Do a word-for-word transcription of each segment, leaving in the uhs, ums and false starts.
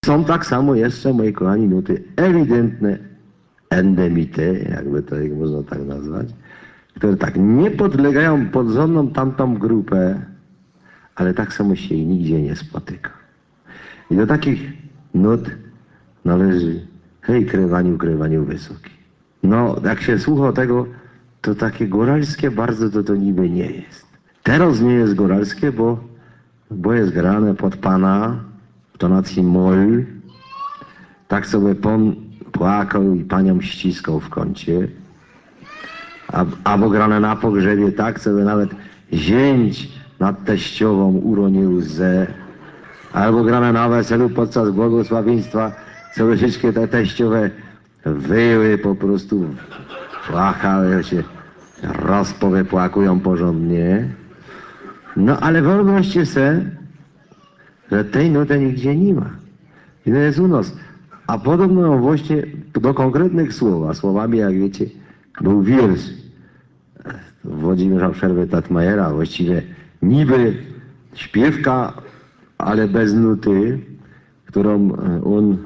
Są tak samo jeszcze, moi kochani, nuty ewidentne endemity, jakby to ich można tak nazwać, które tak nie podlegają pod żadną tamtą grupę, ale tak samo się i nigdzie nie spotyka. I do takich nut należy hej, krywaniu, krywaniu wysoki. No, jak się słucha tego, to takie góralskie bardzo to to niby nie jest. Teraz nie jest góralskie, bo, bo jest grane pod pana w tonacji moll. Tak sobie pan płakał i panią ściskał w kącie. Albo grane na pogrzebie tak, sobie nawet zięć nad teściową uronił łzę. Albo grane na weselu podczas błogosławieństwa, co wszystkie te teściowe wyły po prostu płakały się, rozpowypłakują porządnie. No ale wyobraźcie se, że tej nuty nigdzie nie ma. I to jest u nas. A podobno właśnie do konkretnych słów, a słowami, jak wiecie, był wiersz Włodzimierza Przerwy-Tatmajera, właściwie niby śpiewka, ale bez nuty, którą on,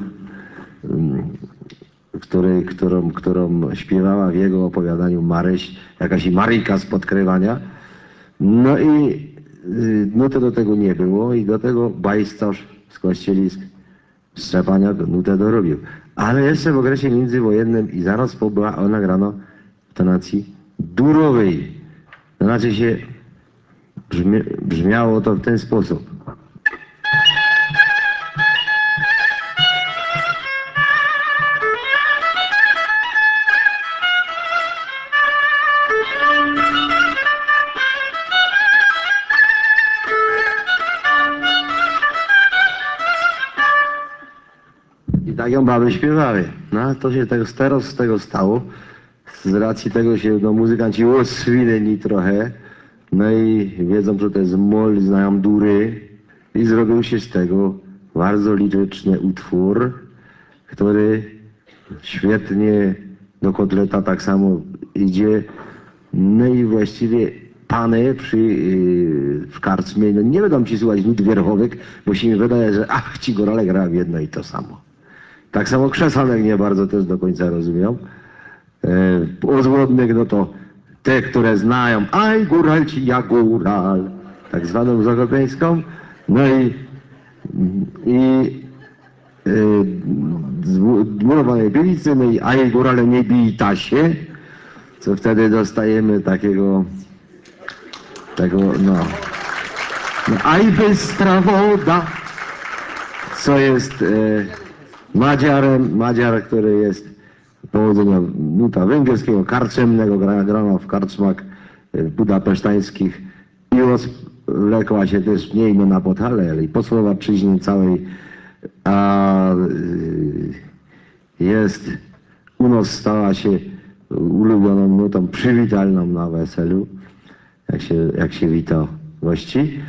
której, którą, którą śpiewała w jego opowiadaniu Maryś, jakaś Maryjka z podkrywania. No i nuty do tego nie było i do tego bajstarz z kościelisk Szczepania nutę dorobił. Ale jeszcze w okresie międzywojennym i zaraz po była ona grana w tonacji durowej. To znaczy się brzmi, brzmiało to w ten sposób. I tak ją baby śpiewały. No to się tego, teraz z tego stało. Z racji tego się no, muzykanci oswinęli trochę. No i wiedzą, że to jest moll, znają dury. I zrobił się z tego bardzo liryczny utwór, który świetnie do kotleta tak samo idzie. No i właściwie pany przy, yy, w karczmie, no nie będą ci słuchać nut wierchowych, bo się mi wydaje, że ach, ci górale grają jedno i to samo. Tak samo krzesanek nie bardzo też do końca rozumiał. E, Ozłodnych, no to te, które znają, aj góralci, ja góral, tak zwaną zakopiańską. No i, i e, dmurowanej bielicy, no i aj górale nie bij tasie, co wtedy dostajemy takiego, tego, no, no aj bystra woda, co jest e, Madziarem, Madziar, który jest pochodzenia nuta węgierskiego, karczemnego, grano w karczmach budapesztańskich i rozlekła się też nie ino na Podhale, ale i po Słowaczyźnie całej, a jest u nas stała się ulubioną nutą przywitalną na weselu, jak się, jak się wita gości.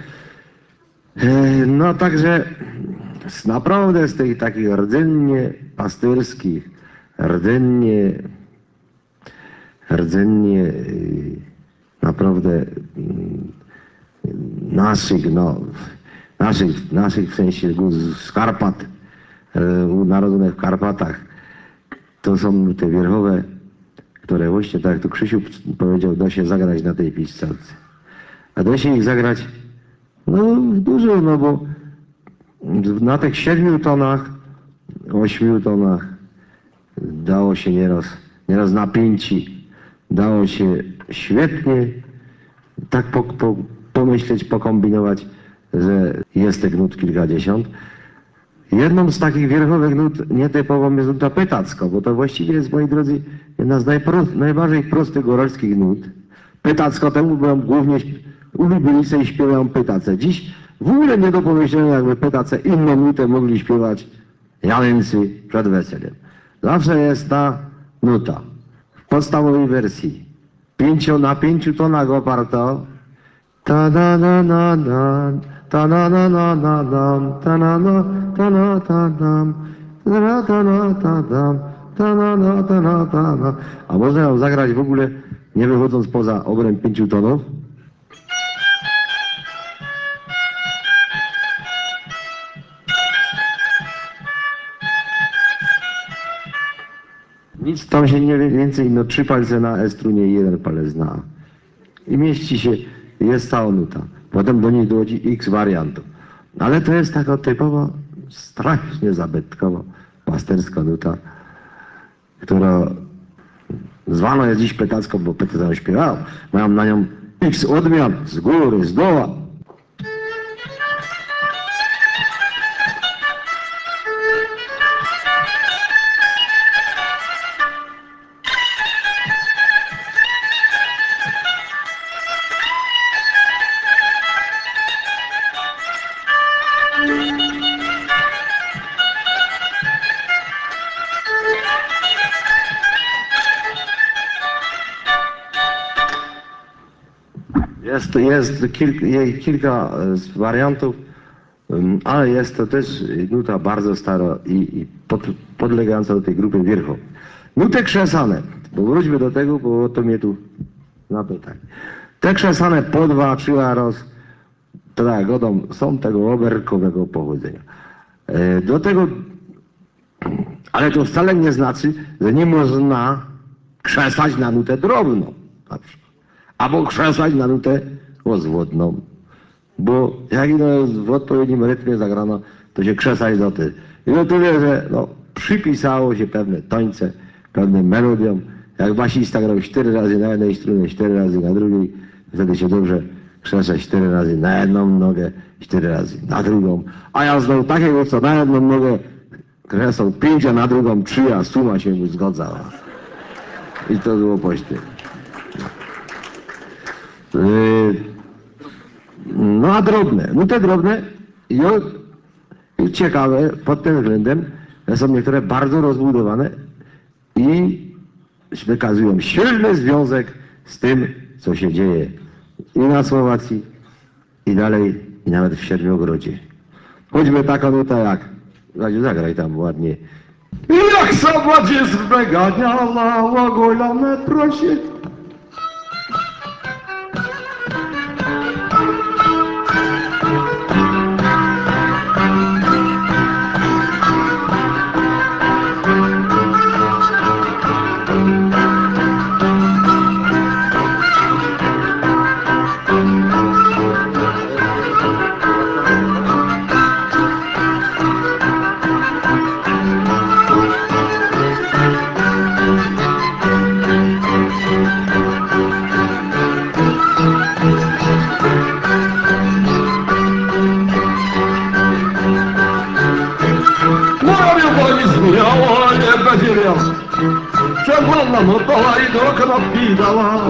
No także z naprawdę z tych takich rdzennie pasterskich, rdzennie, rdzennie naprawdę naszych, no, naszych, naszych w sensie z Karpat, narodzonych w Karpatach, to są te wierchowe, które właśnie, tak jak tu Krzysiu powiedział, da się zagrać na tej piszczalce. A da się ich zagrać, no dużo, no bo na tych siedmiu tonach, ośmiu tonach dało się nieraz, nieraz na pięci, dało się świetnie tak po, po, pomyśleć, pokombinować, że jest tych nut kilkadziesiąt. Jedną z takich wierchowych nut nietypową jest nuta pytacka, bo to właściwie jest, moi drodzy, jedna z najprost, najbardziej prostych góralskich nut. Pytacko temu byłem głównie ulubieni sobie śpiewają pytace. Dziś w ogóle nie do pomyślenia, jakby pytace inną nutę mogli śpiewać Janęcy przed weselem. Zawsze jest ta nuta w podstawowej wersji. Pięcio, na pięciu tonach oparta. Ta na na na na, ta na na na na dam, ta na na ta na ta dam, ta na ta na ta dam, ta na na ta na ta na. A można ją zagrać w ogóle nie wychodząc poza obręb pięciu tonów. Nic tam się nie więcej, no trzy palce na E-strunie i jeden palec na A. I mieści się, jest cała nuta. Potem do niej dochodzi X wariantów. Ale to jest taka typowo, strasznie zabytkowo pasterska nuta, która zwana jest dziś petacką, bo petacą śpiewają. Mają na nią X odmian z góry, z doła. Jest, jest kilk, jej kilka e, wariantów, ym, ale jest to też nuta bardzo stara i, i pod, podlegająca do tej grupy wierchowej. Nuty krzesane, bo wróćmy do tego, bo to mnie tu napytaj. Te krzesane po dwa, trzy aros, to tak, godą, są tego oberkowego pochodzenia. E, do tego, ale to wcale nie znaczy, że nie można krzesać na nutę drobną, na przykład. Albo krzesać na nutę rozwodną. Bo jak ino jest w odpowiednim rytmie zagrano, to się krzesać do ty. I o tyle, że no, przypisało się pewne tońce, pewnym melodiom. Jak basista grał cztery razy na jednej strunie, cztery razy na drugiej, wtedy się dobrze krzesać cztery razy na jedną nogę, cztery razy na drugą. A ja znał takiego, co na jedną nogę krzesał pięć, a na drugą trzy, a suma się mu zgodzała. I to było pośty. No a drobne, no te drobne i, o, i ciekawe pod tym względem, że są niektóre bardzo rozbudowane i wykazują silny związek z tym, co się dzieje i na Słowacji, i dalej, i nawet w Siedmiogrodzie. Choćby taka nuta jak, zagraj tam ładnie. I jak sobadzie zbeganiała łagolane prosie. Zmieniała, nie będzie miał. Czerwona motowa i do kropki dała.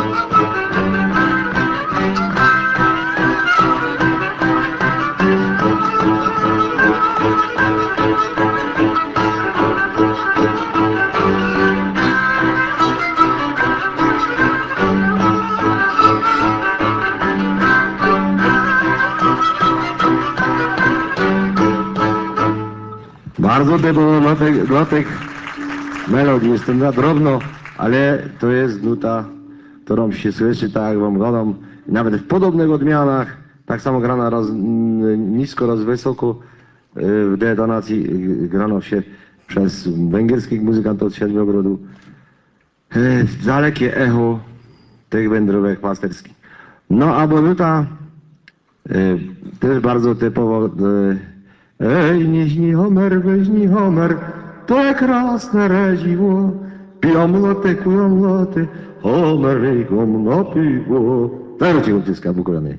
Bardzo typowo dla tych, dla tych melodii jest to drobno, ale to jest nuta, którą się słyszy tak jak wam gadam, nawet w podobnych odmianach, tak samo grana roz, nisko, roz wysoko, w detonacji grano się przez węgierskich muzykantów z Siedmiogrodu. Dalekie echo tych wędrówek pasterskich. No a nuta też bardzo typowo. Ej, nie żni Homer, weźni Homer, to jak krasne reziło, piją loty, kują loty, Homerykom na piwo. Teraz cię uciska w ukolany.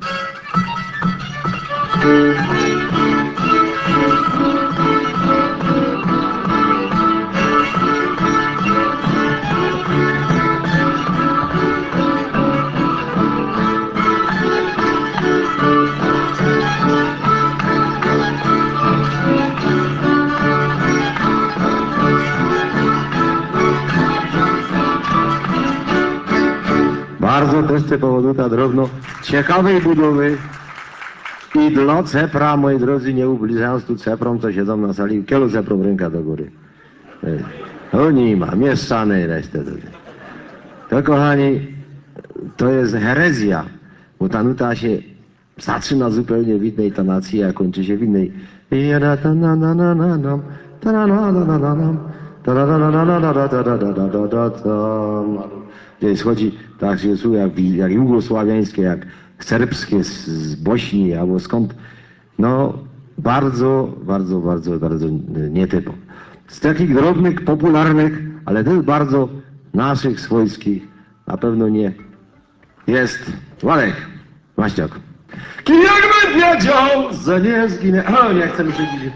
Bardzo też typowo nuta drobno, ciekawej budowy i dla cepra, moi drodzy, nie ubliżając tu ceprom, co siedzą na sali, kielu ceprów ręka do góry. To nie ma, mieszczane resztę tutaj. To kochani, to jest herezja, bo ta nuta się zaczyna zupełnie w innej tonacji, a kończy się w innej. Da da da da da da da da da da da da da da. Gdzieś chodzi, tak się słyszy, jak, jak jugosławiańskie, jak serbskie z, z Bośni albo skąd. No, bardzo, bardzo, bardzo, bardzo nietypowo. Z takich drobnych, popularnych, ale też bardzo naszych, swojskich, na pewno nie jest Władek Maśniak. Kim jakby wiedział, że nie zginę. O, nie chcę mi się dziś.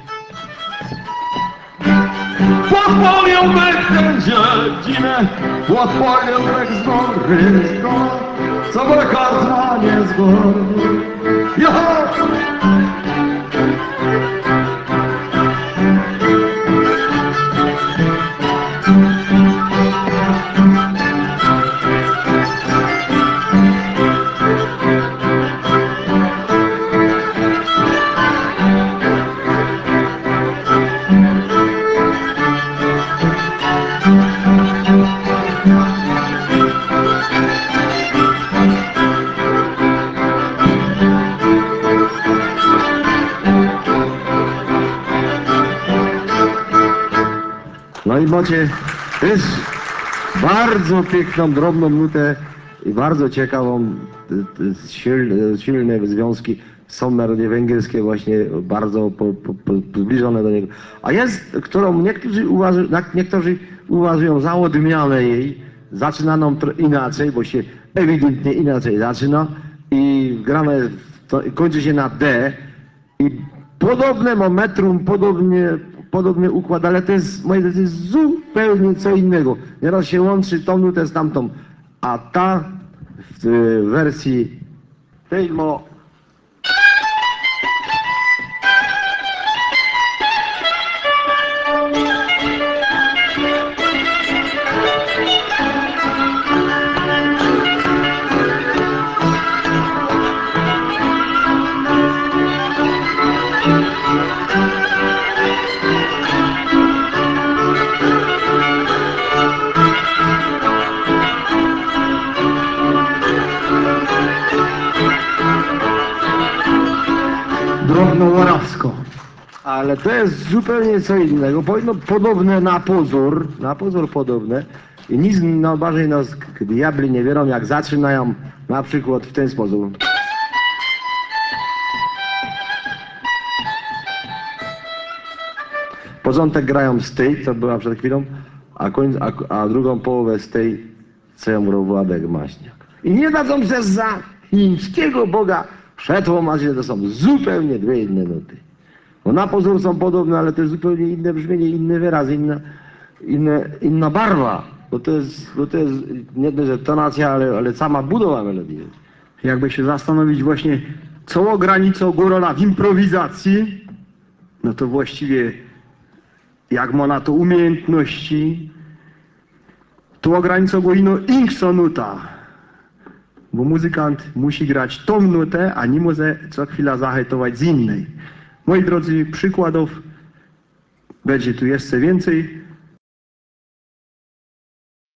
Podpaliłbym tę dziedzinę, podpaliłbym z góry, co wykazanie z góry. Joho! No i macie też bardzo piękną, drobną nutę i bardzo ciekawą, silne, silne związki są melodie węgierskie właśnie bardzo po, po, po, zbliżone do niego. A jest, którą niektórzy, uważają, niektórzy uważają za odmianę jej, zaczynaną inaczej, bo się ewidentnie inaczej zaczyna i grane, to, kończy się na D i podobne momentum, podobnie podobny układ, ale to jest, moje to jest zupełnie co innego. Nieraz się łączy tą nutę z tamtą, a ta w wersji tej mo drobnomorawsko. Ale to jest zupełnie co innego. Powinno podobne na pozór, na pozór podobne. I nic no, bardziej nas diabli nie wierą, jak zaczynają na przykład w ten sposób. Początek grają z tej, co była przed chwilą, a, koń, a, a drugą połowę z tej, co ją grał Władek Maśniak. I nie dadzą się za chińskiego Boga przetłumaczyć, że to są zupełnie dwie inne nuty. Bo na pozór są podobne, ale to jest zupełnie inne brzmienie, inny wyraz, inna, inne, inna barwa. Bo to jest, bo to jest nie tylko że tonacja, ale, ale sama budowa melodii. Jakby się zastanowić właśnie, co granicą Górola w improwizacji, no to właściwie jak ma na to umiejętności, to granicą go ino inkso nuta. Bo muzykant musi grać tą nutę, a nie może co chwila zahajtować z innej. Moi drodzy, przykładów będzie tu jeszcze więcej.